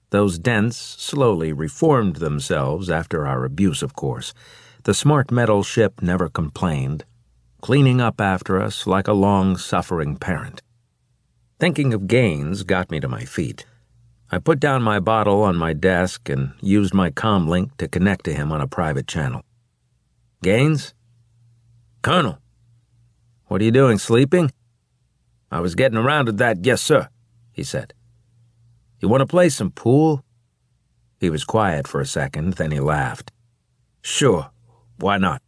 Those dents slowly reformed themselves after our abuse, of course. The smart metal ship never complained, cleaning up after us like a long-suffering parent. Thinking of Gaines got me to my feet. I put down my bottle on my desk and used my comlink to connect to him on a private channel. "Gaines?" "Colonel." "What are you doing, sleeping?" "I was getting around to that, yes, sir," he said. "You want to play some pool?" He was quiet for a second, then he laughed. "Sure, why not?"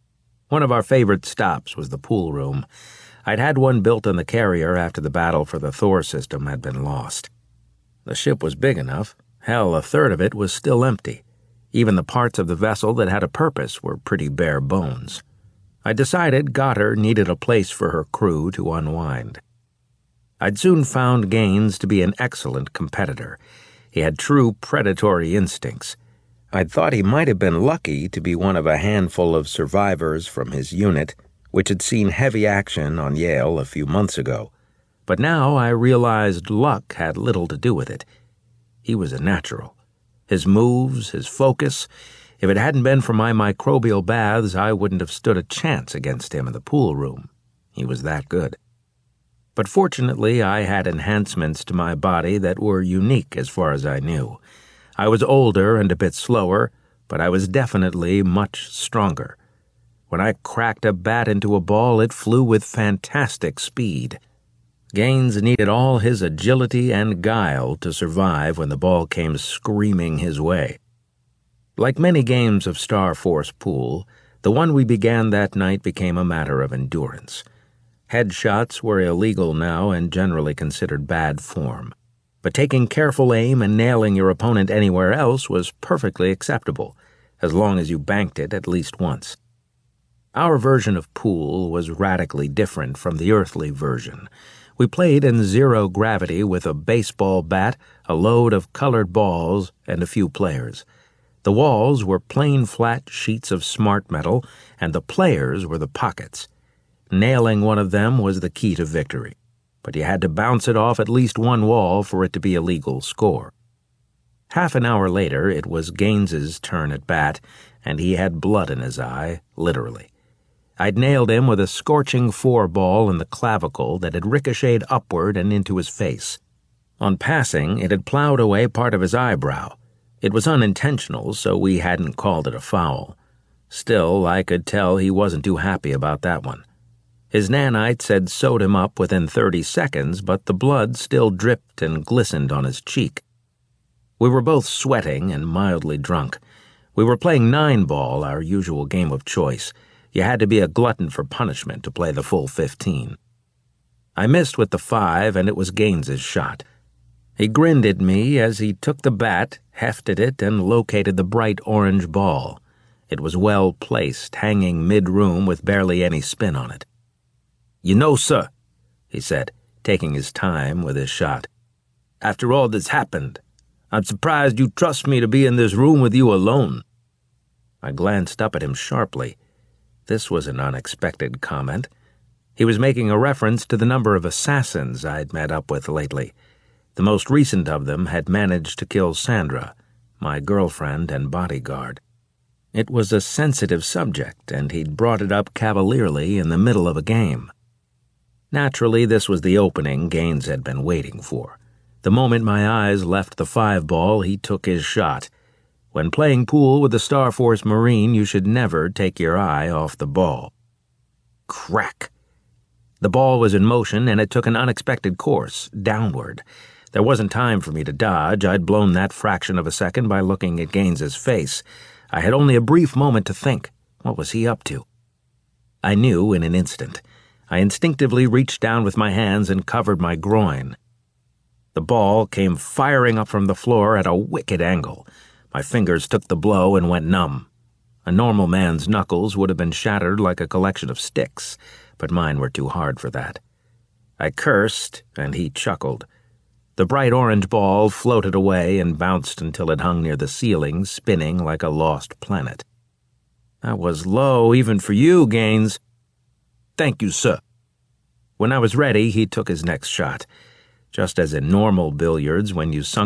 One of our favorite stops was the pool room. I'd had one built on the carrier after the battle for the Thor system had been lost. The ship was big enough. Hell, a third of it was still empty. Even the parts of the vessel that had a purpose were pretty bare bones. I decided Goddard needed a place for her crew to unwind. I'd soon found Gaines to be an excellent competitor. He had true predatory instincts. I'd thought he might have been lucky to be one of a handful of survivors from his unit, which had seen heavy action on Yale a few months ago. But now I realized luck had little to do with it. He was a natural. His moves, his focus. If it hadn't been for my microbial baths, I wouldn't have stood a chance against him in the pool room. He was that good. But fortunately, I had enhancements to my body that were unique as far as I knew. I was older and a bit slower, but I was definitely much stronger. When I cracked a bat into a ball, it flew with fantastic speed. Gaines needed all his agility and guile to survive when the ball came screaming his way. Like many games of Star Force pool, the one we began that night became a matter of endurance. Headshots were illegal now and generally considered bad form, but taking careful aim and nailing your opponent anywhere else was perfectly acceptable, as long as you banked it at least once. Our version of pool was radically different from the earthly version. We played in zero gravity with a baseball bat, a load of colored balls, and a few players. The walls were plain flat sheets of smart metal, and the players were the pockets. Nailing one of them was the key to victory, but you had to bounce it off at least one wall for it to be a legal score. Half an hour later, it was Gaines's turn at bat, and he had blood in his eye, literally. I'd nailed him with a scorching 4-ball in the clavicle that had ricocheted upward and into his face. On passing, it had plowed away part of his eyebrow. It was unintentional, so we hadn't called it a foul. Still, I could tell he wasn't too happy about that one. His nanites had sewed him up within 30 seconds, but the blood still dripped and glistened on his cheek. We were both sweating and mildly drunk. We were playing 9-ball, our usual game of choice. You had to be a glutton for punishment to play the full 15. I missed with the 5, and it was Gaines's shot. He grinned at me as he took the bat, hefted it, and located the bright orange ball. It was well placed, hanging mid-room with barely any spin on it. "You know, sir," he said, taking his time with his shot, "after all that's happened, I'm surprised you trust me to be in this room with you alone." I glanced up at him sharply. This was an unexpected comment. He was making a reference to the number of assassins I'd met up with lately. The most recent of them had managed to kill Sandra, my girlfriend and bodyguard. It was a sensitive subject, and he'd brought it up cavalierly in the middle of a game. Naturally, this was the opening Gaines had been waiting for. The moment my eyes left the 5-ball, he took his shot. When playing pool with the Star Force Marine, you should never take your eye off the ball. Crack! The ball was in motion, and it took an unexpected course, downward. There wasn't time for me to dodge. I'd blown that fraction of a second by looking at Gaines's face. I had only a brief moment to think. What was he up to? I knew in an instant. I instinctively reached down with my hands and covered my groin. The ball came firing up from the floor at a wicked angle. My fingers took the blow and went numb. A normal man's knuckles would have been shattered like a collection of sticks, but mine were too hard for that. I cursed, and he chuckled. The bright orange ball floated away and bounced until it hung near the ceiling, spinning like a lost planet. "That was low even for you, Gaines." "Thank you, sir." When I was ready, he took his next shot. Just as in normal billiards, when you sunk